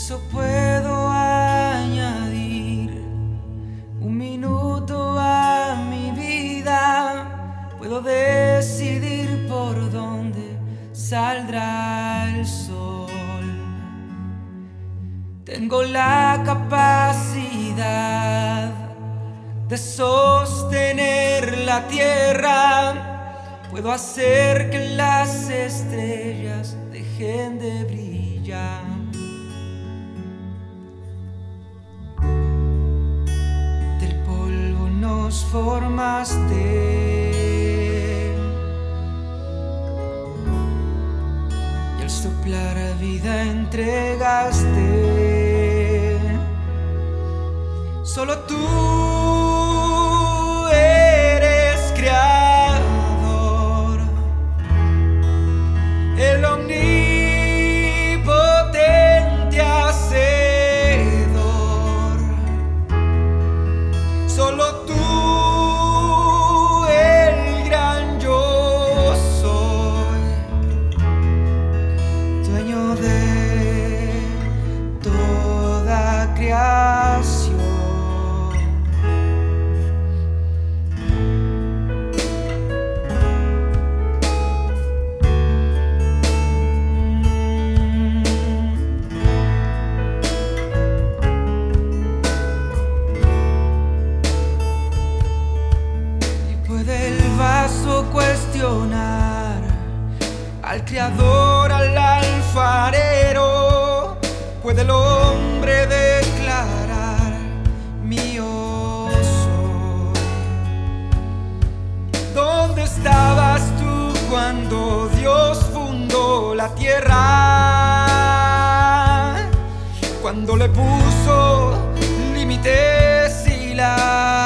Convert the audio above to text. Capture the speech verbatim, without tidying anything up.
eso puedo añadir un minuto a mi vida. Puedo decidir por dónde saldrá el sol. Tengo la capacidad de sostener la tierra. Puedo hacer que las estrellas dejen de brillar. Del polvo nos formaste y al soplar vida entregaste. Solo tú eres creador, el omnipotente hacedor. Solo tú, el gran yo soy, dueño de toda creación. Cuestionar al creador, al alfarero. Puede el hombre declarar: mío soy. ¿Dónde estabas tú cuando Dios fundó la tierra? Cuando le puso límites y la